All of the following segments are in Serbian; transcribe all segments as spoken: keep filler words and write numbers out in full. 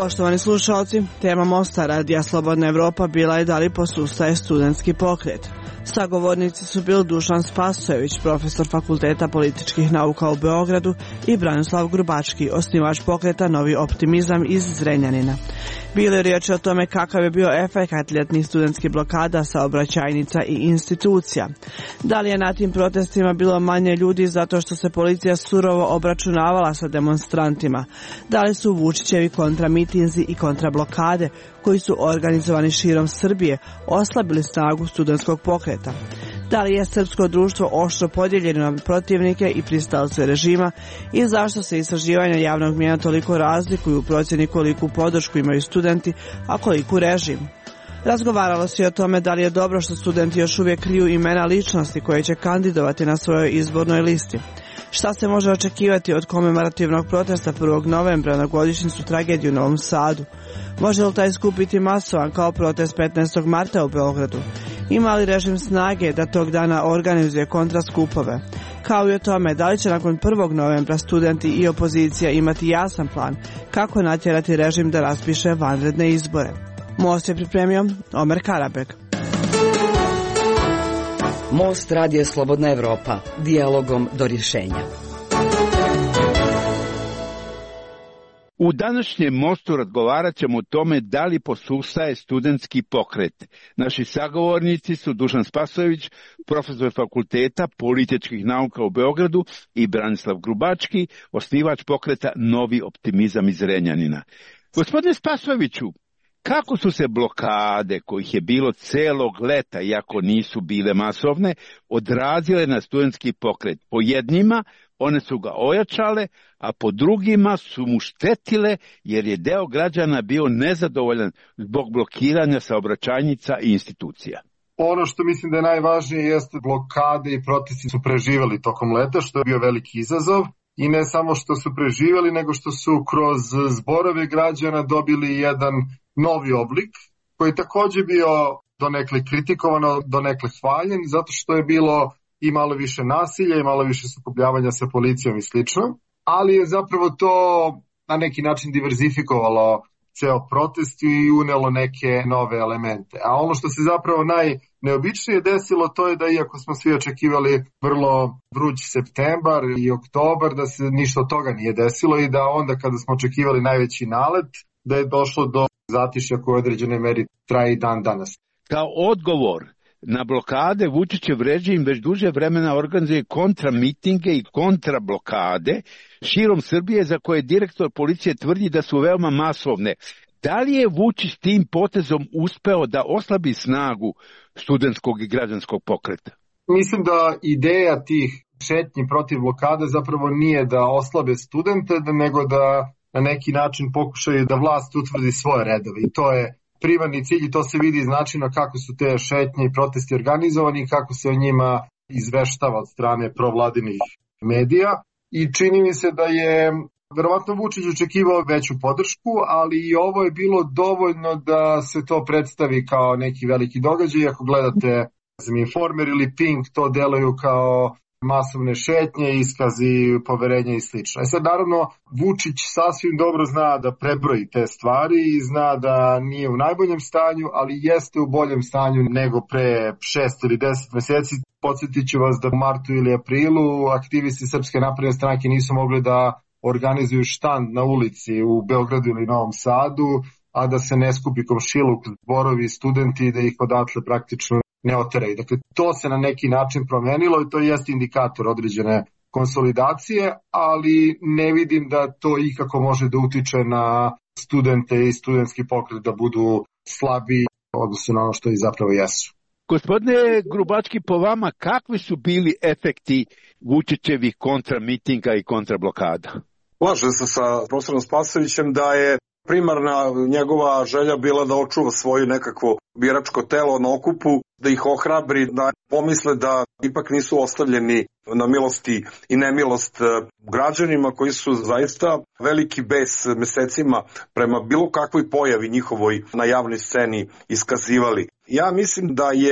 Poštovani slušalci, tema Mosta Radija Slobodna Evropa bila je da li posustaje studentski pokret. Sagovornici su bili Dušan Spasojević, profesor Fakulteta političkih nauka u Beogradu, i Branislav Grubački, osnivač pokreta Novi optimizam iz Zrenjanina. Bilo je riječ o tome kakav je bio efekat ljetnih studentskih blokada, saobraćajnica i institucija. Da li je na tim protestima bilo manje ljudi zato što se policija surovo obračunavala sa demonstrantima? Da li su Vučićevi kontramitinzi i kontrablokade, koji su organizovani širom Srbije, oslabili snagu studentskog pokreta? Da li je srpsko društvo oštro podijeljeno na protivnike i pristalce režima i zašto se istraživanja javnog mnijenja toliko razlikuju u procjeni koliku podršku imaju studenti, a koliku režim? Razgovaralo se i o tome da li je dobro što studenti još uvijek kriju imena ličnosti koje će kandidovati na svojoj izbornoj listi. Šta se može očekivati od komemorativnog protesta prvog novembra na godišnjicu tragedije u Novom Sadu? Može li taj skup biti masovan kao protest petnaestog marta u Beogradu? Ima li režim snage da tog dana organizuje kontraskupove? Kao i o tome da li će nakon prvog novembra studenti i opozicija imati jasan plan kako natjerati režim da raspiše vanredne izbore. Most je pripremio Omer Karabek. Most Radija Slobodna Evropa, dijalogom do rješenja. U današnjem Mostu razgovarat ćemo o tome da li posustaje studentski pokret. Naši sagovornici su Dušan Spasojević, profesor Fakulteta političkih nauka u Beogradu, i Branislav Grubački, osnivač pokreta Novi optimizam iz Zrenjanina. Gospodine Spasojeviću, kako su se blokade, kojih je bilo celog leta, iako nisu bile masovne, odrazile na studentski pokret? Po jednima one su ga ojačale, a po drugima su mu štetile jer je deo građana bio nezadovoljan zbog blokiranja saobraćajnica i institucija. Ono što mislim da je najvažnije jeste blokade i protesti su preživjeli tokom leta, što je bio veliki izazov. I ne samo što su preživjeli, nego što su kroz zborove građana dobili jedan novi oblik, koji je također bio donekle kritikovano, donekle hvaljen, zato što je bilo i malo više nasilja i malo više sukobljavanja sa policijom i slično, ali je zapravo to na neki način diverzifikovalo ceo protest i unelo neke nove elemente. A ono što se zapravo najneobičnije desilo, to je da iako smo svi očekivali vrlo vruć septembar i oktobar, da se ništa od toga nije desilo i da onda kada smo očekivali najveći nalet, da je došlo do zatišja koje u određenoj meri traje i dan danas. Kao odgovor na blokade, Vučićev režim već duže vremena organizuje kontramitinge i kontrablokade širom Srbije, za koje direktor policije tvrdi da su veoma masovne. Da li je Vučić tim potezom uspeo da oslabi snagu studentskog i građanskog pokreta? Mislim da ideja tih šetnji protiv blokade zapravo nije da oslabe studente, nego da na neki način pokušaju da vlast utvrdi svoje redove. I to je primarni cilj i to se vidi iz načina kako su te šetnje i protesti organizovani i kako se o njima izveštava od strane provladinih medija. I čini mi se da je verovatno Vučić očekivao veću podršku, ali i ovo je bilo dovoljno da se to predstavi kao neki veliki događaj. Ako gledate Informer ili Pink, to delaju kao masovne šetnje, iskazi poverenja i slično. E sad, naravno, Vučić sasvim dobro zna da prebroji te stvari i zna da nije u najboljem stanju, ali jeste u boljem stanju nego pre šest ili deset meseci. Podsjetit ću vas da u martu ili aprilu aktivisti Srpske napredne stranke nisu mogli da organizuju štand na ulici u Beogradu ili Novom Sadu, a da se ne skupi komšiluk, zborovi, studenti i da ih odatle praktično ne oteraju. Dakle, to se na neki način promenilo i to jeste indikator određene konsolidacije, ali ne vidim da to ikako može da utiče na studente i studentski pokret da budu slabi odnosno na ono što i zapravo jesu. Gospodine Grubački, po vama kakvi su bili efekti Vučićevih kontramitinga i kontrablokada? Slažem se sa profesorom Spasojevićem da je primarna njegova želja bila da očuva svoje nekakvo biračko telo na okupu, da ih ohrabri, da pomisle da ipak nisu ostavljeni na milosti i nemilost građanima koji su zaista veliki bes mesecima prema bilo kakvoj pojavi njihovoj na javnoj sceni iskazivali. Ja mislim da je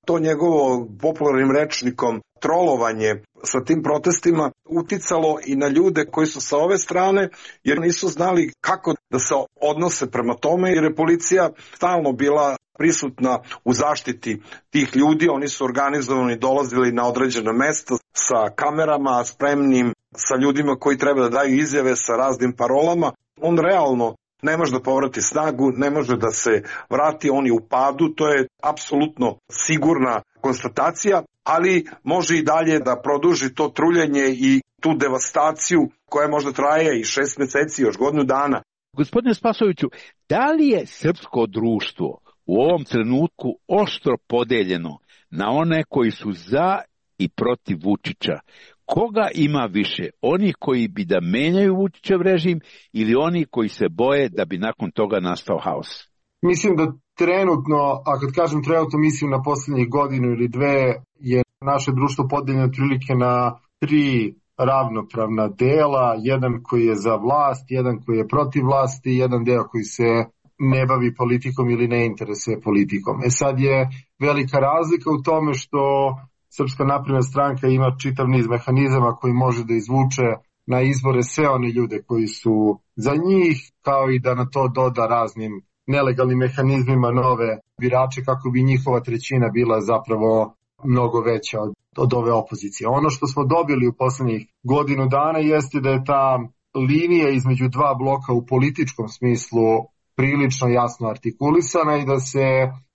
to njegovo popularnim rečnikom trolovanje sa tim protestima uticalo i na ljude koji su sa ove strane, jer nisu znali kako da se odnose prema tome, jer je policija stalno bila prisutna u zaštiti tih ljudi. Oni su organizovani, dolazili na određena mesta sa kamerama, spremnim, sa ljudima koji treba da daju izjave sa raznim parolama. On realno ne može da povrati snagu, ne može da se vrati, on je u padu, to je apsolutno sigurna konstatacija, ali može i dalje da produži to truljenje i tu devastaciju koja možda traje i šest meseci, još godinu dana. Gospodine Spasojeviću, da li je srpsko društvo u ovom trenutku oštro podeljeno na one koji su za i protiv Vučića? Koga ima više? Oni koji bi da menjaju Vučićev režim ili oni koji se boje da bi nakon toga nastao haos? Mislim da trenutno, a kad kažem trenutno mislim na posljednjih godinu ili dve, je naše društvo podeljeno otprilike na tri ravnopravna dela, jedan koji je za vlast, jedan koji je protiv vlasti i jedan deo koji se ne bavi politikom ili ne interesuje politikom. E sad je velika razlika u tome što Srpska napredna stranka ima čitav niz mehanizama koji može da izvuče na izbore sve one ljude koji su za njih, kao i da na to doda raznim nelegalnim mehanizmima nove birače kako bi njihova trećina bila zapravo mnogo veća od, od ove opozicije. Ono što smo dobili u poslednjih godinu dana jeste da je ta linija između dva bloka u političkom smislu prilično jasno artikulisana i da se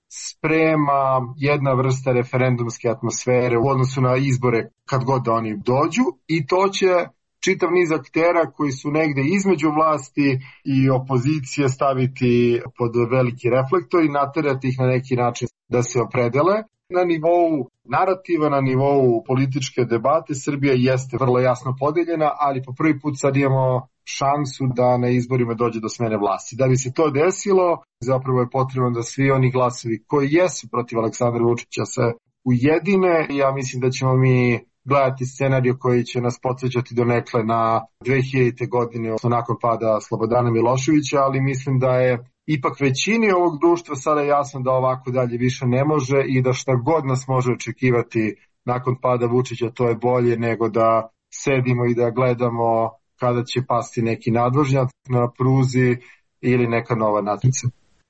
sprema jedna vrsta referendumske atmosfere u odnosu na izbore kad god da oni dođu, i to će čitav niz aktera koji su negde između vlasti i opozicije staviti pod veliki reflektor i naterati ih na neki način da se opredele. Na nivou narativa, na nivou političke debate Srbija jeste vrlo jasno podeljena, ali po prvi put sad imamo šansu da na izborima dođe do smene vlasti. Da bi se to desilo, zapravo je potrebno da svi oni glasovi koji jesu protiv Aleksandra Vučića se ujedine. Ja mislim da ćemo mi gledati scenariju koji će nas podsjećati donekle na dve hiljadite. godine, odnosno nakon pada Slobodana Miloševića, ali mislim da je ipak većini ovog društva sada jasno da ovako dalje više ne može i da šta god nas može očekivati nakon pada Vučića, to je bolje nego da sedimo i da gledamo kada će pasti neki nadvožnjak na pruzi ili neka nova natnica.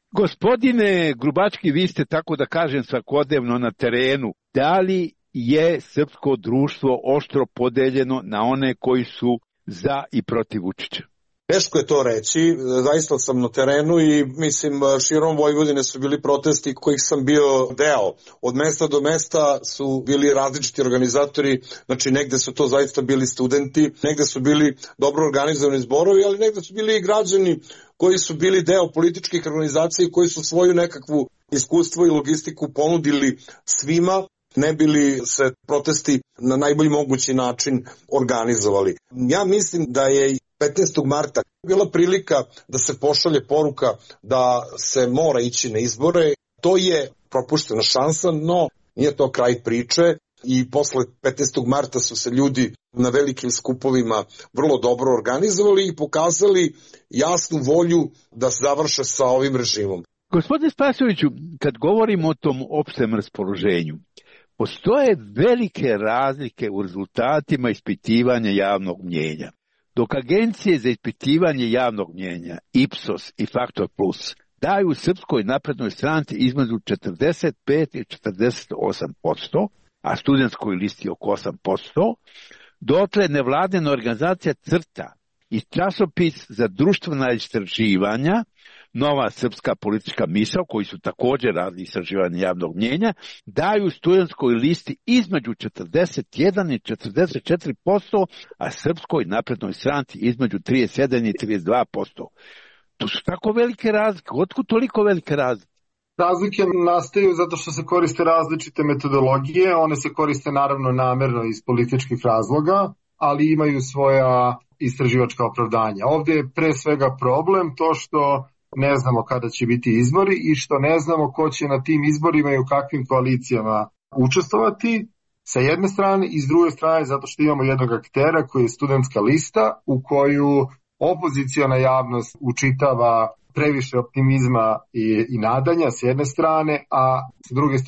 Gospodine Grubački, vi ste, tako da kažem, svakodnevno na terenu. Da li je srpsko društvo oštro podeljeno na one koji su za i protiv Vučića? Teško je to reći, zaista sam na terenu i mislim širom Vojvodine su bili protesti kojih sam bio deo. Od mesta do mesta su bili različiti organizatori, znači negde su to zaista bili studenti, negde su bili dobro organizovani zborovi, ali negde su bili i građani koji su bili deo političkih organizacija i koji su svoju nekakvu iskustvo i logistiku ponudili svima, ne bili se protesti na najbolji mogući način organizovali. Ja mislim da je petnaestog marta bila prilika da se pošalje poruka da se mora ići na izbore. To je propuštena šansa, no nije to kraj priče i posle petnaestog marta su se ljudi na velikim skupovima vrlo dobro organizovali i pokazali jasnu volju da se završe sa ovim režimom. Gospodine Spasojeviću, kad govorimo o tom opštem raspoloženju, postoje velike razlike u rezultatima ispitivanja javnog mnjenja. Dok agencije za ispitivanje javnog mnjenja, Ipsos i Faktor Plus, daju Srpskoj naprednoj stranci između četrdeset pet i četrdeset osam posto, a studentskoj listi oko osam posto, dotle nevladina organizacija CRTA i časopis za društvena istraživanja, Nova srpska politička misao, koji su također radili istraživanje javnog mnjenja, daju studentskoj listi između četrdeset jedan i četrdeset četiri posto, a Srpskoj naprednoj stranci između trideset sedam i trideset dva posto. To su tako velike razlike. Otkud toliko velike razlike? Razlike nastaju zato što se koriste različite metodologije. One se koriste naravno namerno iz političkih razloga, ali imaju svoja istraživačka opravdanja. Ovdje je pre svega problem to što ne znamo kada će biti izbori i što ne znamo ko će na tim izborima i u kakvim koalicijama učestvovati sa jedne strane, i s druge strane zato što imamo jednog aktera koji je studentska lista u koju opoziciona javnost učitava previše optimizma i, i nadanja s jedne strane, a s druge strane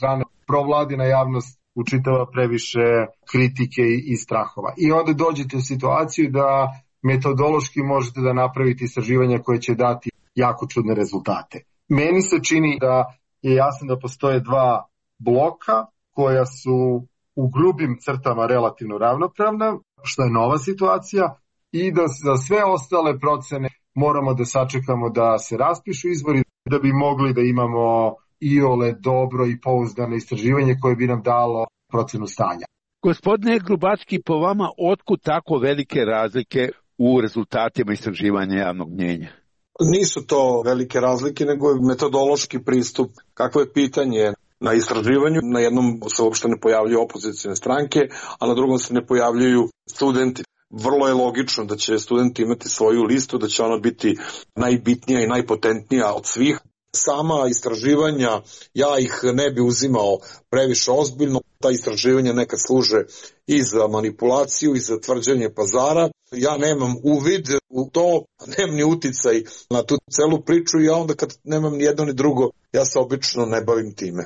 provladina javnost učitava previše kritike i strahova. I onda dođete u situaciju da metodološki možete da napravite istraživanja koje će dati jako čudne rezultate. Meni se čini da je jasno da postoje dva bloka koja su u grubim crtama relativno ravnopravna, što je nova situacija, i da za sve ostale procene moramo da sačekamo da se raspišu izbori da bi mogli da imamo iole dobro i pouzdano istraživanje koje bi nam dalo procenu stanja. Gospodine Grubacki, po vama otkud tako velike razlike u rezultatima istraživanja javnog mnjenja? Nisu to velike razlike, nego je metodološki pristup. Kakvo je pitanje na istraživanju? Na jednom se uopšte ne pojavljuju opozicijne stranke, a na drugom se ne pojavljuju studenti. Vrlo je logično da će studenti imati svoju listu, da će ona biti najbitnija i najpotentnija od svih. Sama istraživanja, ja ih ne bi uzimao previše ozbiljno. Ta istraživanja nekad služe i za manipulaciju i za tvrđenje pazara. Ja nemam uvid u to, nemam ni uticaj na tu celu priču i ja onda kad nemam ni jedno ni drugo, ja se obično ne bavim time.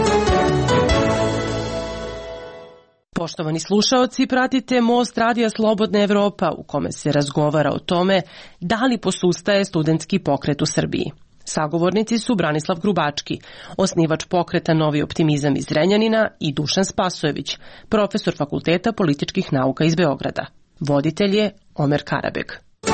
Poštovani slušaoci, pratite Most radija Slobodna Evropa u kome se razgovara o tome da li posustaje studentski pokret u Srbiji. Sagovornici su Branislav Grubački, osnivač pokreta Novi optimizam iz Zrenjanina, i Dušan Spasojević, profesor Fakulteta političkih nauka iz Beograda. Voditelj je Omer Karabeg.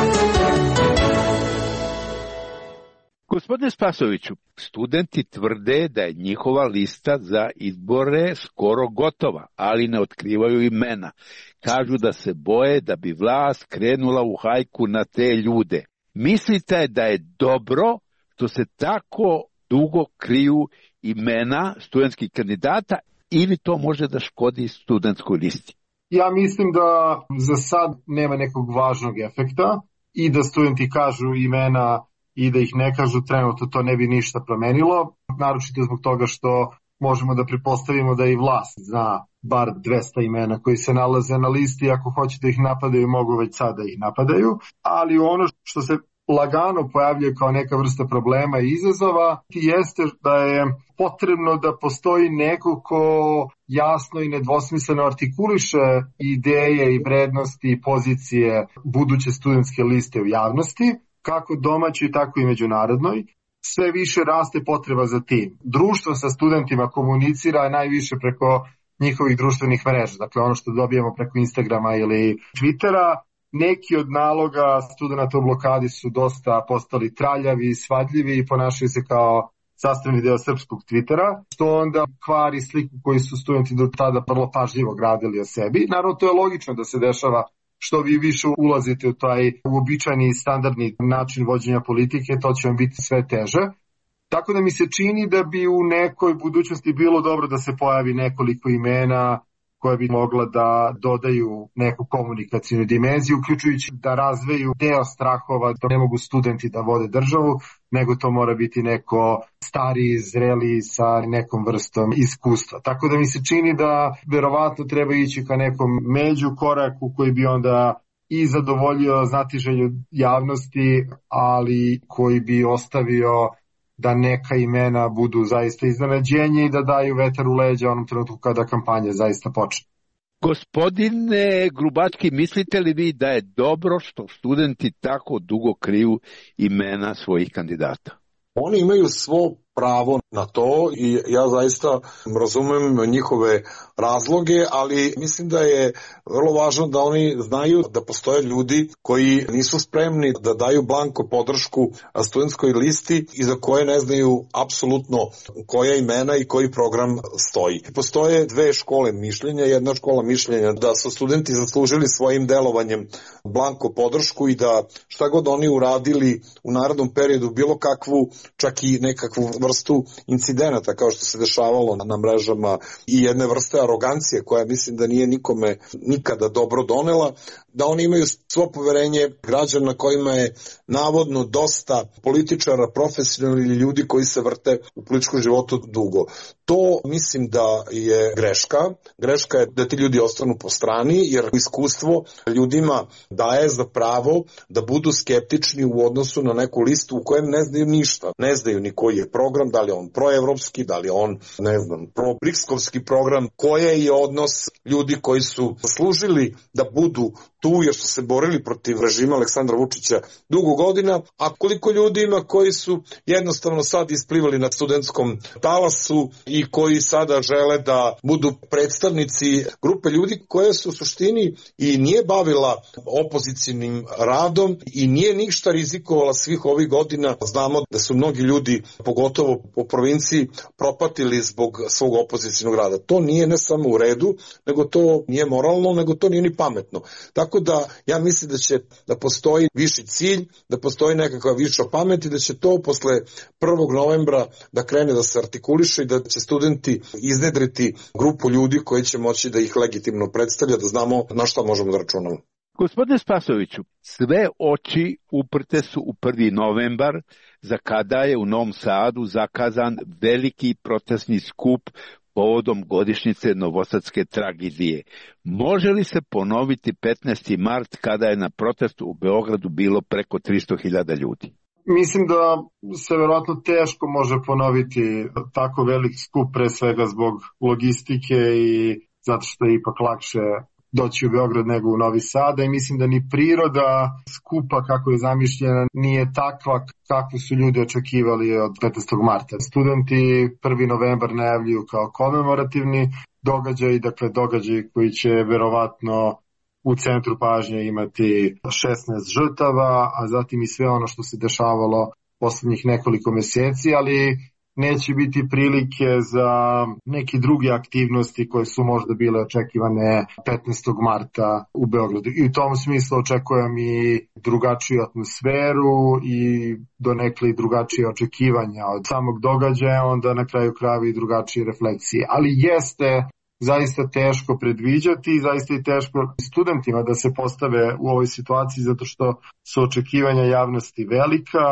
Gospodine Spasojeviću, studenti tvrde da je njihova lista za izbore skoro gotova, ali ne otkrivaju imena. Kažu da se boje da bi vlast krenula u hajku na te ljude. Mislite da je dobro što se tako dugo kriju imena studentskih kandidata ili to može da škodi studentskoj listi? Ja mislim da za sad nema nekog važnog efekta i da studenti kažu imena i da ih ne kažu, trenutno to ne bi ništa promenilo, naročito zbog toga što možemo da pretpostavimo da i vlast zna bar dvesta imena koji se nalaze na listi, ako hoće da ih napadaju, mogu već sada ih napadaju, ali ono što se lagano pojavljuje kao neka vrsta problema i izazova jeste da je potrebno da postoji neko ko jasno i nedvosmisleno artikuliše ideje i vrednosti i pozicije buduće studentske liste u javnosti, kako domaćoj, tako i međunarodnoj. Sve više raste potreba za tim. Društvo sa studentima komunicira najviše preko njihovih društvenih mreža, dakle ono što dobijemo preko Instagrama ili Twittera. Neki od naloga studenta u blokadi su dosta postali traljavi, svadljivi i ponašaju se kao sastavni deo srpskog Twittera, što onda kvari sliku koju su studenti do tada vrlo pažljivo gradili o sebi. Naravno, to je logično da se dešava što vi više ulazite u taj uobičajeni i standardni način vođenja politike, to će vam biti sve teže. Tako da mi se čini da bi u nekoj budućnosti bilo dobro da se pojavi nekoliko imena koje bi mogla da dodaju neku komunikacijnu dimenziju, uključujući da razveju deo strahova da ne mogu studenti da vode državu, nego to mora biti neko stariji, zreli sa nekom vrstom iskustva. Tako da mi se čini da verovatno treba ići ka nekom među koraku koji bi onda i zadovoljio znatiželju javnosti, ali koji bi ostavio da neka imena budu zaista iznenađenje i da daju vetar u leđa onom trenutku kada kampanja zaista počne. Gospodine Grubački, mislite li vi da je dobro što studenti tako dugo kriju imena svojih kandidata? Oni imaju svo pravo na to i ja zaista razumem njihove razloge, ali mislim da je vrlo važno da oni znaju da postoje ljudi koji nisu spremni da daju blanko podršku studentskoj listi i za koje ne znaju apsolutno koja imena i koji program stoji. Postoje dve škole mišljenja. Jedna škola mišljenja da su studenti zaslužili svojim delovanjem blanko podršku i da šta god oni uradili u narednom periodu, bilo kakvu, čak i nekakvu vrstu incidenata kao što se dešavalo na mrežama i jedne vrste arogancije koja mislim da nije nikome nikada dobro donela, da oni imaju svo poverenje građana kojima je navodno dosta političara, profesionalnih ljudi koji se vrte u političkom životu dugo. To mislim da je greška. Greška je da ti ljudi ostanu po strani, jer iskustvo ljudima daje za pravo da budu skeptični u odnosu na neku listu u kojem ne znaju ništa. Ne znaju ni koji je program, da li je on proevropski, da li je on, ne znam, pro-brikskovski program, koji je odnos ljudi koji su služili da budu tu jer su se borili protiv režima Aleksandra Vučića dugo godina, a koliko ljudi ima koji su jednostavno sad isplivali na studentskom talasu i koji sada žele da budu predstavnici grupe ljudi koje su u suštini i nije bavila opozicijnim radom i nije ništa rizikovala svih ovih godina. Znamo da su mnogi ljudi, pogotovo po provinciji, propatili zbog svog opozicijnog rada. To nije ne samo u redu, nego to nije moralno, nego to nije ni pametno. Tako da ja mislim da će da postoji viši cilj, da postoji nekakva viša pamet i da će to posle prvog novembra da krene da se artikuliše i da će studenti iznedriti grupu ljudi koji će moći da ih legitimno predstavlja, da znamo na šta možemo da računamo. Gospodine Spasoviću, sve oči uprte su u prvi novembar, za kada je u Novom Sadu zakazan veliki protestni skup povodom godišnjice novosadske tragedije. Može li se ponoviti petnaesti mart kada je na protestu u Beogradu bilo preko tristo hiljada ljudi? Mislim da se verovatno teško može ponoviti tako velik skup, pre svega zbog logistike i zato što je ipak lakše doći u Beograd nego u Novi Sad, i mislim da ni priroda skupa kako je zamišljena nije takva kakvu su ljudi očekivali od petnaestog marta. Studenti prvi novembar najavljuju kao komemorativni događaj, dakle događaj koji će verovatno u centru pažnje imati šesnaest žrtava, a zatim i sve ono što se dešavalo poslednjih nekoliko meseci, ali neće biti prilike za neke druge aktivnosti koje su možda bile očekivane petnaestog marta u Beogradu. I u tom smislu očekujem i drugačiju atmosferu i donekle i drugačije očekivanja od samog događaja, onda na kraju krajeva i drugačije refleksije. Ali jeste zaista teško predviđati i zaista i teško studentima da se postave u ovoj situaciji zato što su očekivanja javnosti velika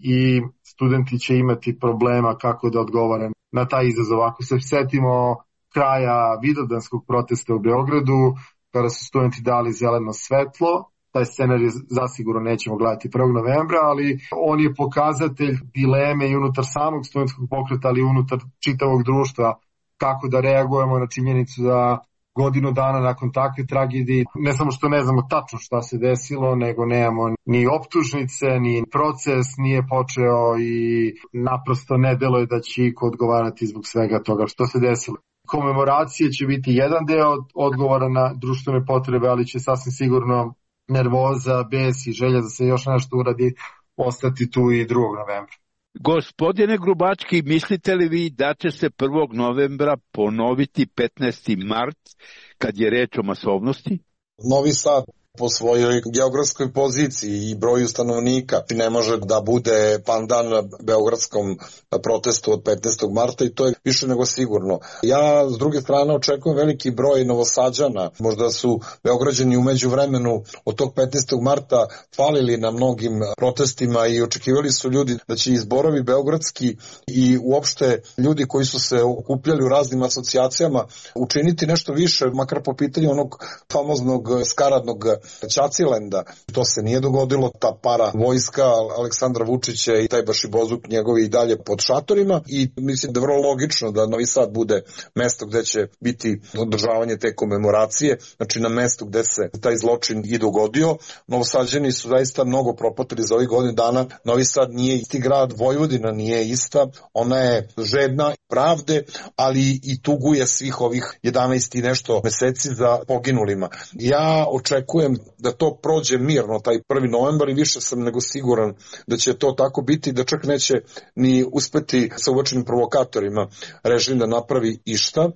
i studenti će imati problema kako da odgovore na taj izazov. Ako se setimo kraja vidovdanskog protesta u Beogradu, kada su studenti dali zeleno svetlo, taj scenarij zasigurno nećemo gledati prvog novembra, ali on je pokazatelj dileme i unutar samog studentskog pokreta, ali i unutar čitavog društva, kako da reagujemo na činjenicu da godinu dana nakon takve tragedije, ne samo što ne znamo tačno šta se desilo, nego nemamo ni optužnice, ni proces nije počeo i naprosto ne deluje da će iko odgovarati zbog svega toga što se desilo. Komemoracije će biti jedan deo odgovora na društvene potrebe, ali će sasvim sigurno nervoza, bes i želja da se još nešto uradi ostati tu i drugog novembra. Gospodine Grubački, mislite li vi da će se prvog novembra ponoviti petnaesti mart kad je reč o masovnosti? Novi Sad po svojoj geografskoj poziciji i broju stanovnika ne može da bude pandan beogradskom protestu od petnaestog marta i to je više nego sigurno. Ja s druge strane očekujem veliki broj Novosađana, možda su Beograđani u međuvremenu od tog petnaestog marta falili na mnogim protestima i očekivali su ljudi da će izborovi beogradski i uopšte ljudi koji su se okupljali u raznim asocijacijama učiniti nešto više, makar po pitanju onog famoznog skaradnog Ćacilenda. To se nije dogodilo, ta para vojska Aleksandra Vučića i taj bašibozuk njegovi i dalje pod šatorima i mislim da je vrlo logično da Novi Sad bude mesto gde će biti održavanje te komemoracije, znači na mestu gde se taj zločin i dogodio. Novosađani su zaista mnogo propatili za ovih godinu dana. Novi Sad nije isti grad, Vojvodina nije ista, ona je žedna pravde, ali i tuguje svih ovih jedanaest i nešto meseci za poginulima. Ja očekujem da to prođe mirno taj prvi novembar i više sam nego siguran da će to tako biti, da čak neće ni uspeti sa uočenim provokatorima režim da napravi išta.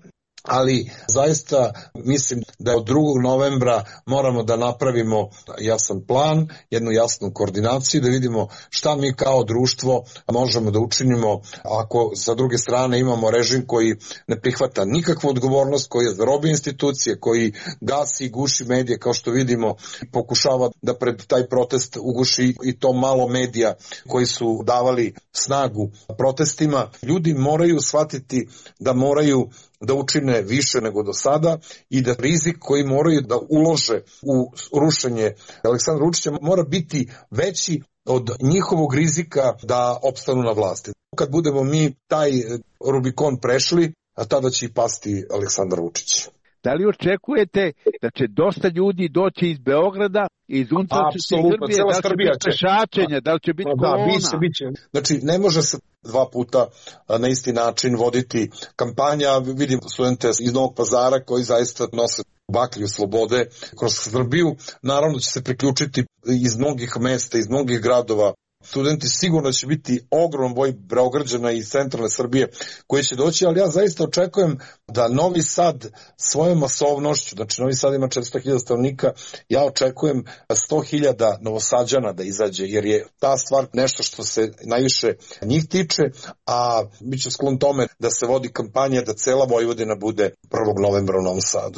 ali zaista mislim da od drugog novembra moramo da napravimo jasan plan, jednu jasnu koordinaciju, da vidimo šta mi kao društvo možemo da učinimo ako sa druge strane imamo režim koji ne prihvata nikakvu odgovornost, koji je zarobio institucije, koji gasi i guši medije, kao što vidimo, pokušava da pred taj protest uguši i to malo medija koji su davali snagu protestima. Ljudi moraju shvatiti da moraju da učine više nego do sada i da rizik koji moraju da ulože u rušenje Aleksandra Vučića mora biti veći od njihovog rizika da opstanu na vlasti. Kad budemo mi taj Rubikon prešli, a tada će i pasti Aleksandar Vučić. Da li očekujete da će dosta ljudi doći iz Beograda i iz unutrašnjosti Srbije, da li će biti pešačenje, da li će biti kolona? Da, biće, biće. Znači, ne može se dva puta na isti način voditi kampanja. Vidim studente iz Novog Pazara koji zaista nose baklju slobode kroz Srbiju. Naravno će se priključiti iz mnogih mesta, iz mnogih gradova. Studenti sigurno će biti ogrom broj Beograđana iz centralne Srbije koji će doći, ali ja zaista očekujem da Novi Sad svojom masovnošću, znači Novi Sad ima četiristo hiljada stanovnika, ja očekujem sto hiljada Novosađana da izađe, jer je ta stvar nešto što se najviše njih tiče, a bit će sklon tome da se vodi kampanja da cela Vojvodina bude prvog novembra u Novom Sadu.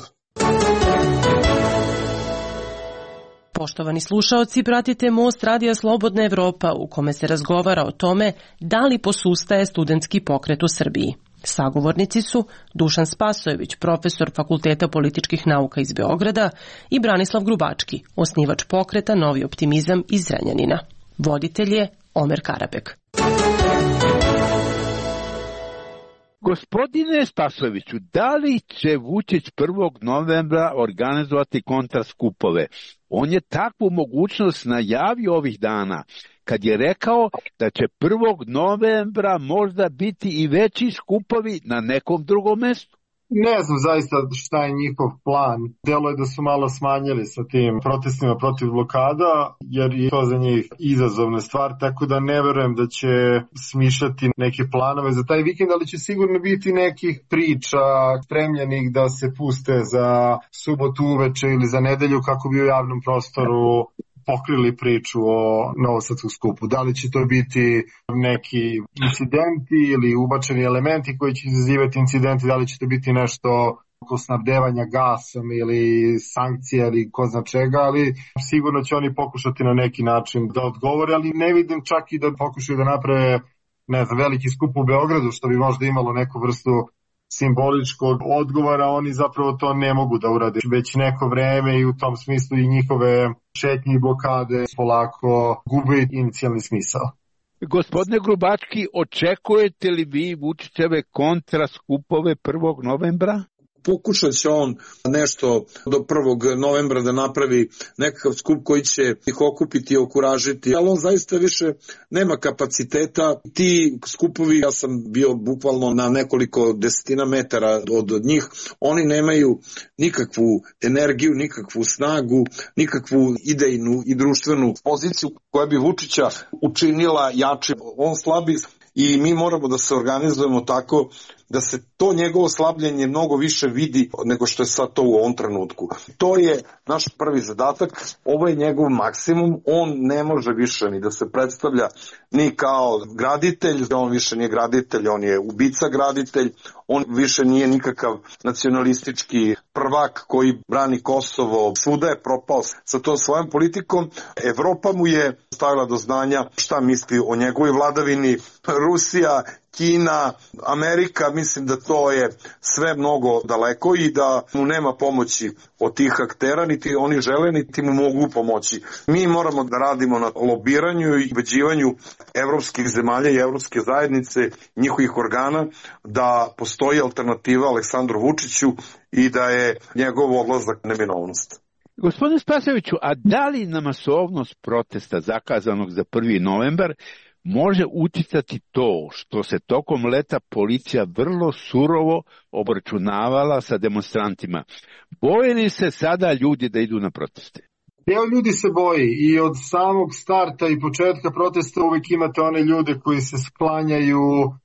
Poštovani slušaoci, pratite Most Radija Slobodna Evropa u kome se razgovara o tome da li posustaje studentski pokret u Srbiji. Sagovornici su Dušan Spasojević, profesor Fakulteta političkih nauka iz Beograda, i Branislav Grubački, osnivač pokreta Novi optimizam iz Zrenjanina. Voditelj je Omer Karabek. Gospodine Spasojeviću, da li će Vučić prvog novembra organizovati kontraskupove? On je takvu mogućnost najavio ovih dana, kad je rekao da će prvog novembra možda biti i veći skupovi na nekom drugom mestu. Ne znam zaista šta je njihov plan. Delo je da su malo smanjili sa tim protestima protiv blokada, jer je to za njih izazovna stvar, tako da ne verujem da će smišljati neke planove za taj vikend, ali će sigurno biti nekih priča spremljenih da se puste za subotu uveče ili za nedelju kako bi u javnom prostoru pokrili priču o novosadskom skupu. Da li će to biti neki incidenti ili ubačeni elementi koji će izazivati incidenti, da li će to biti nešto oko snabdevanja gasom ili sankcija ili ko zna čega, ali sigurno će oni pokušati na neki način da odgovore, ali ne vidim čak i da pokušaju da naprave ne znam, veliki skup u Beogradu, što bi možda imalo neku vrstu simboličkog odgovora. Oni zapravo to ne mogu da urade već neko vreme i u tom smislu i njihove šetnje i blokade polako gube inicijalni smisao. Gospodine Grubački, očekujete li vi Vučićeve kontraskupove prvog novembra? Pokušat će on nešto do prvog novembra da napravi nekakav skup koji će ih okupiti i okuražiti, ali on zaista više nema kapaciteta. Ti skupovi, ja sam bio bukvalno na nekoliko desetina metara od njih, oni nemaju nikakvu energiju, nikakvu snagu, nikakvu idejnu i društvenu poziciju koja bi Vučića učinila jačim. On slabi i mi moramo da se organizujemo tako da se to njegovo slabljenje mnogo više vidi nego što je sad to u ovom trenutku. To je naš prvi zadatak, ovo je njegov maksimum, on ne može više ni da se predstavlja ni kao graditelj, on više nije graditelj, on je ubica graditelj, on više nije nikakav nacionalistički prvak koji brani Kosovo, svuda je propao sa tom svojom politikom. Evropa mu je stavila do znanja šta misli o njegovoj vladavini, Rusija, Kina, Amerika, mislim da to je sve mnogo daleko i da mu nema pomoći od tih aktera, niti oni žele, niti mu mogu pomoći. Mi moramo da radimo na lobiranju i ubeđivanju evropskih zemalja i evropske zajednice, njihovih organa, da postoji alternativa Aleksandru Vučiću i da je njegov odlazak neminovnost. Gospodine Spasojeviću, a da li na masovnost protesta zakazanog za prvi novembar može uticati to što se tokom leta policija vrlo surovo obračunavala sa demonstrantima? Boje li se sada ljudi da idu na proteste? Deo ljudi se boji i od samog starta i početka protesta uvijek imate one ljude koji se sklanjaju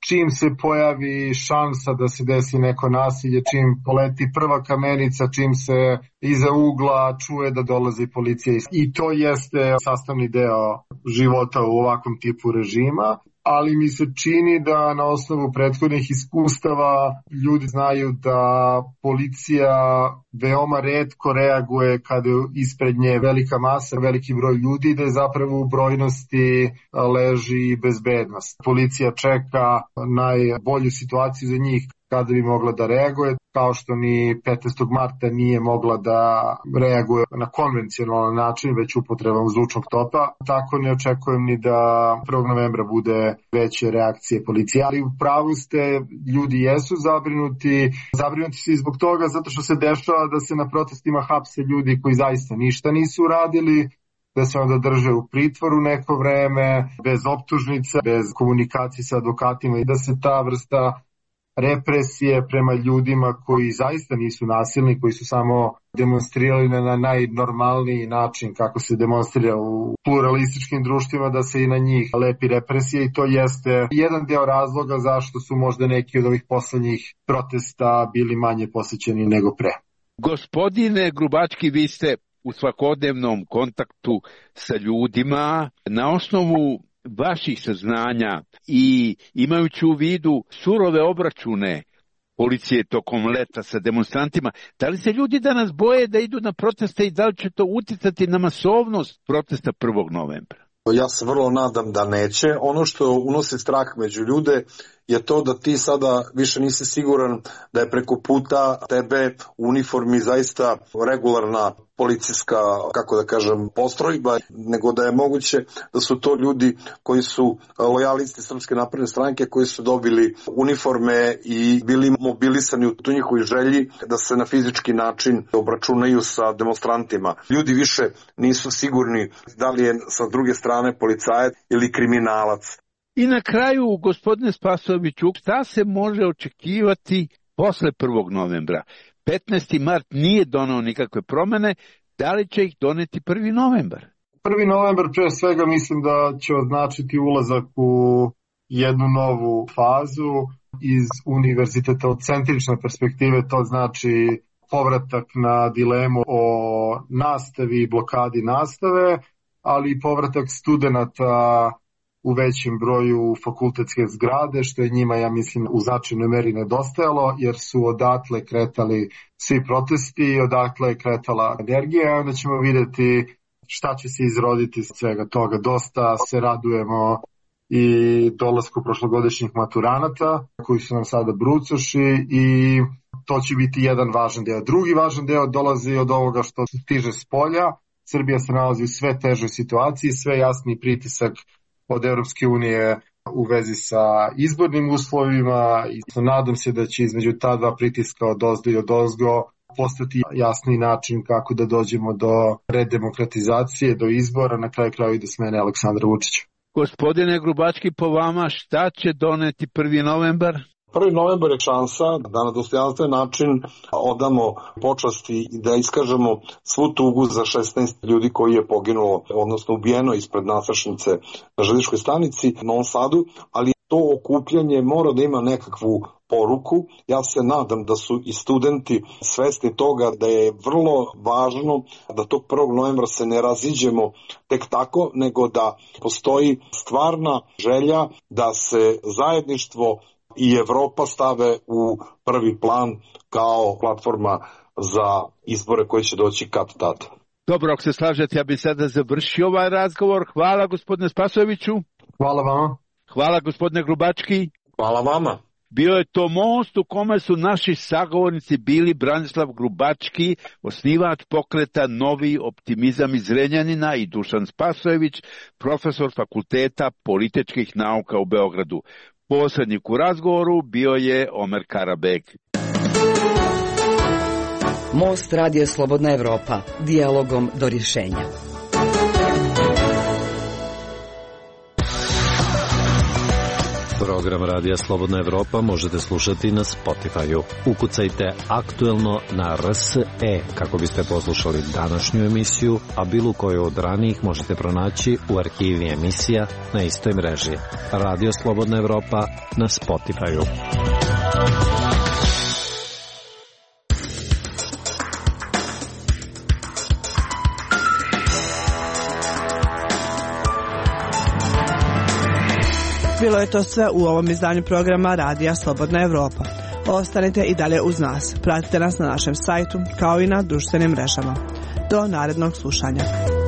čim se pojavi šansa da se desi neko nasilje, čim poleti prva kamenica, čim se iza ugla čuje da dolazi policija. I to jeste sastavni deo života u ovakvom tipu režima, ali mi se čini da na osnovu prethodnih iskustava ljudi znaju da policija veoma retko reaguje kada je ispred nje velika masa, veliki broj ljudi, da je zapravo u brojnosti leži bezbednost. Policija čeka najbolju situaciju za njih kada bi mogla da reaguje, kao što ni petnaestog marta nije mogla da reaguje na konvencionalan način, već upotrebom zvučnog topa. Tako ne očekujem ni da prvog novembra bude veće reakcije policije. Ali u pravu ste, ljudi jesu zabrinuti. Zabrinuti su i zbog toga zato što se dešava da se na protestima hapse ljudi koji zaista ništa nisu uradili, da se onda drže u pritvoru neko vreme, bez optužnica, bez komunikacije sa advokatima i da se ta vrsta represije prema ljudima koji zaista nisu nasilni, koji su samo demonstrirali na najnormalniji način kako se demonstrira u pluralističkim društvima, da se i na njih lepi represije, i to jeste jedan deo razloga zašto su možda neki od ovih poslednjih protesta bili manje posećeni nego pre. Gospodine Grubački, vi ste u svakodnevnom kontaktu sa ljudima. Na osnovu vaših saznanja i imajući u vidu surove obračune policije tokom leta sa demonstrantima, da li se ljudi danas boje da idu na proteste i da li će to uticati na masovnost protesta prvog novembra? Ja se vrlo nadam da neće. Ono što unosi strah među ljude je to da ti sada više nisi siguran da je preko puta tebe u uniformi zaista regularna policijska, kako da kažem, postrojba, nego da je moguće da su to ljudi koji su lojalisti Srpske napredne stranke, koji su dobili uniforme i bili mobilisani u tu njihovoj želji da se na fizički način obračunaju sa demonstrantima. Ljudi više nisu sigurni da li je sa druge strane policajac ili kriminalac. I na kraju, gospodine Spasojeviću, šta se može očekivati posle prvog novembra? petnaesti mart nije doneo nikakve promene, da li će ih doneti prvi novembar? prvi novembar pre svega mislim da će označiti ulazak u jednu novu fazu iz univerzitetocentrične perspektive, to znači povratak na dilemu o nastavi i blokadi nastave, ali i povratak studenata u većem broju fakultetske zgrade, što je njima, ja mislim, u značajnoj meri nedostajalo, jer su odatle kretali svi protesti, odatle je kretala energija, onda ćemo videti šta će se izroditi iz svega toga. Dosta se radujemo i dolasku prošlogodišnjih maturanata, koji su nam sada brucoši, i to će biti jedan važan deo. Drugi važan deo dolazi od ovoga što stiže s polja. Srbija se nalazi u sve težoj situaciji, sve jasniji pritisak od Evropske unije u vezi sa izbornim uslovima, i nadam se da će između ta dva pritiska od ozdo i od ozgo postati jasni način kako da dođemo do redemokratizacije, do izbora, na kraju kraju i do smene Aleksandra Vučića. Gospodine Grubački, po vama šta će doneti prvi novembar? prvi novembar je šansa da na dostojanstven način odamo počasti i da iskažemo svu tugu za šesnaest ljudi koji je poginulo, odnosno ubijeno ispred nadstrešnice na železničkoj stanici u Novom Sadu, ali to okupljanje mora da ima nekakvu poruku. Ja se nadam da su i studenti svesni toga da je vrlo važno da tog prvog novembra se ne raziđemo tek tako, nego da postoji stvarna želja da se zajedništvo i Evropa stave u prvi plan kao platforma za izbore koji će doći kad tad. Dobro, ako se slažete, ja bih sada završio ovaj razgovor. Hvala gospodine Spasojeviću. Hvala vama. Hvala gospodine Grubački. Hvala vama. Bio je to most u kome su naši sagovornici bili Branislav Grubački, osnivač pokreta Novi optimizam iz Zrenjanina, i Dušan Spasojević, profesor Fakulteta političkih nauka u Beogradu. Posrednik u razgovoru bio je Omer Karabeg. Most Radio Slobodna Evropa, dijalogom do rješenja. Program Radija Slobodna Evropa možete slušati na Spotify-u. Ukucajte aktuelno na R S E kako biste poslušali današnju emisiju, a bilo koju od ranijih možete pronaći u arhivi emisija na istoj mreži. Radio Slobodna Evropa na Spotify-u. Bilo je to sve u ovom izdanju programa Radija Slobodna Evropa. Ostanite i dalje uz nas. Pratite nas na našem sajtu kao i na društvenim mrežama. Do narednog slušanja.